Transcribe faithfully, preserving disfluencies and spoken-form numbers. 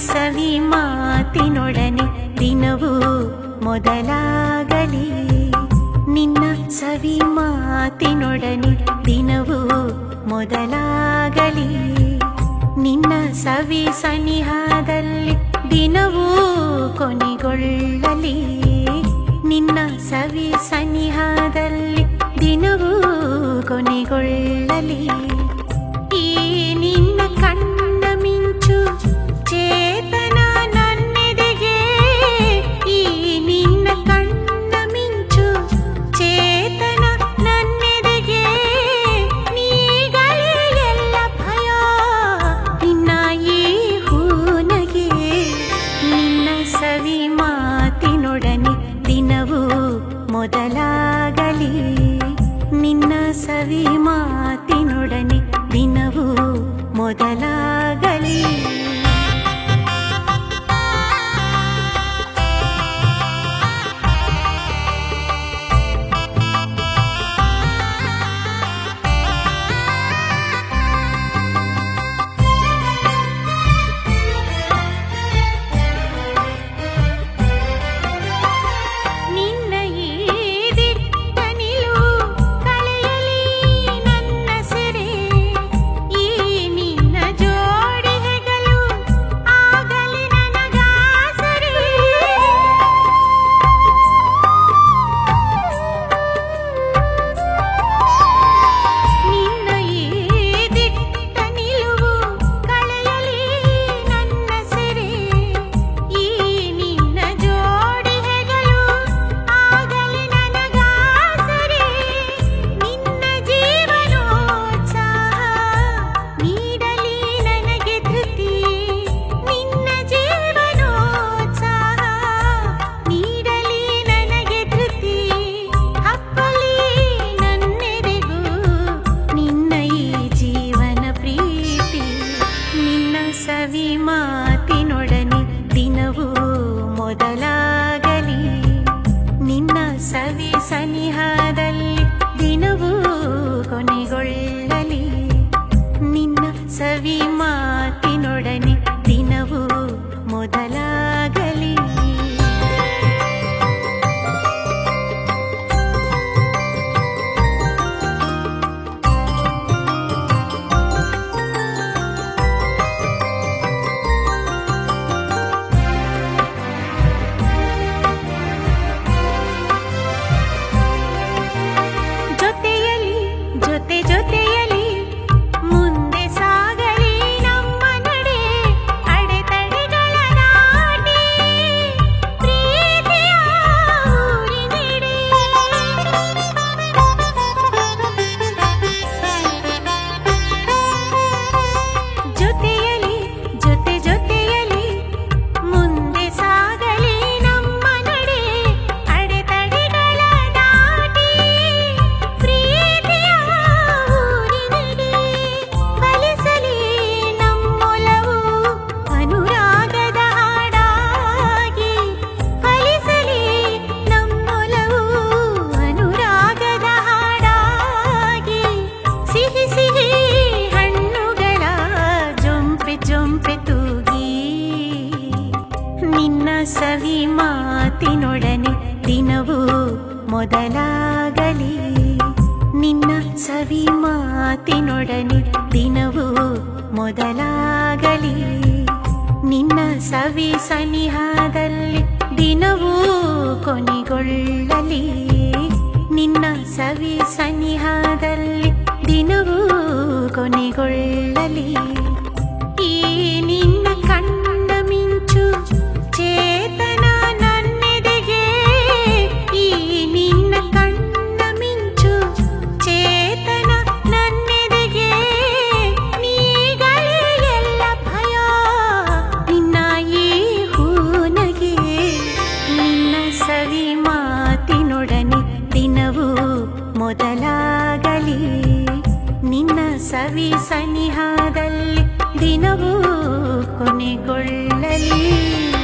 ಸವಿ ಮಾತಿನೊಡನೆ ದಿನವೂ ಮೊದಲಾಗಲಿ. ನಿನ್ನ ಸವಿ ಮಾತಿನೊಡನೆ ದಿನವೂ ಮೊದಲಾಗಲಿ. ನಿನ್ನ ಸವಿ ಸನಿಹದಲ್ಲಿ ದಿನವೂ ಕೊನೆಗೊಳ್ಳಲಿ. ನಿನ್ನ ಸವಿ ಸನಿಹದಲ್ಲಿ ದಿನವೂ ಕೊನೆಗೊಳ್ಳಲಿ. ಈ ನಿನ್ನ ಕಣ್ಣ ಮಿಂಚು ಚೇತನ ನನ್ನೆದೆಗೆ. ಈ ನಿನ್ನ ಕಣ್ಣ ಮಿಂಚು ಚೇತನ ನನ್ನೆದೆಗೆ. ನೀಗಳೇ ಎಲ್ಲ ಭಯ ನಿನ್ನ ಈ ಹೂನಗೆ. ನಿನ್ನ ಸವಿ ಮಾತಿನೊಡನೆ ದಿನವೂ ಮೊದಲಾಗಲಿ. ನಿನ್ನ ಸವಿ ಮಾತಿನೊಡನೆ ದಿನವೂ ಮೊದಲಾಗಲಿ. ಸವಿ ಮಾತಿನೊಡನೆ ದಿನವೂ ಮೊದಲಾಗಲಿ. ನಿನ್ನ ಸವಿ ಸನಿಹದಲ್ಲಿ ದಿನವೂ ಕೊನೆಗೊಳ್ಳಲಿ. ನಿನ್ನ ಸವಿ ಮಾತಿನೊಡನೆ ದಿನವೂ ಮೊದಲಾಗಲಿ. ಜೊತೆ ಜೊತೆಯಲಿ ಮುಂದೆ ಸಾಗಲಿ ನಮ್ಮ ನಡೆ. ಅಡೆತಡೆಗಳ ದಾಟಿ ಪ್ರೀತಿಯ ಊರಿನೆಡೆ. ಜೊತೆಯಲಿ ಜೊತೆ ಜೊತೆಯಲಿ ಮುಂದೆ ಸಾಗಲಿ ನಮ್ಮ ನಡೆ. ಅಡೆತಡೆಗಳ ದಾಟಿ ಪ್ರೀತಿಯ ಊರಿನೆಡೆ. ಫಲಿಸಲಿ ನಮ್ಮೊಲವು ಅನುರಾಗದ ಹಾಡಾಗಿ. ಫಲಿಸಲಿ ನಮ್ಮೊಲವು ಅನುರಾಗದ ಹಾಡಾಗಿ. ಸಿಹಿ ಸಿಹಿ ಹಣ್ಣುಗಳ ಜೊಂಪೆ ಜೊಂಪೆ ತೂಗಿ. ನಿನ್ನ ಸವಿ ಮಾತಿನೊಡನೆ ದಿನವೂ ಮೊದಲಾಗಲಿ. ನಿನ್ನ ಸವಿ ಮಾತಿನೊಡನೆ ದಿನವೂ ಮೊದಲಾಗಲಿ. ನಿನ್ನ ಸವಿ ಸನಿಹದಲ್ಲಿ ದಿನವೂ ಕೊನೆಗೊಳ್ಳಲಿ. ನಿನ್ನ ಸವಿ ಸನಿಹದಲ್ಲಿ ದಿನವೂ ಕೊನೆಗೊಳ್ಳಲಿ. ಈ ನಿನ್ನ ಕಣ್ಣ ಮಿಂಚು ಚೇತನ ನನ್ನೆದೆಗೆ. ಈ ನಿನ್ನ ಕಣ್ಣ ಮಿಂಚು ಚೇತನ ನನ್ನೆದೆಗೆ. ನೀಗಳೇ ಎಲ್ಲ ಭಯ ನಿನ್ನ ಈ ಹೂನಗೆ. ನಿನ್ನ ಸವಿ ಮಾತಿನೊಡನೆ ದಿನವೂ ಮೊದಲಾಗಲಿ. ನಿನ್ನ ಸವಿ ಸನಿಹದಲ್ಲಿ ದಿನವೂ ಕೊನೆಗೊಳ್ಳಲಿ.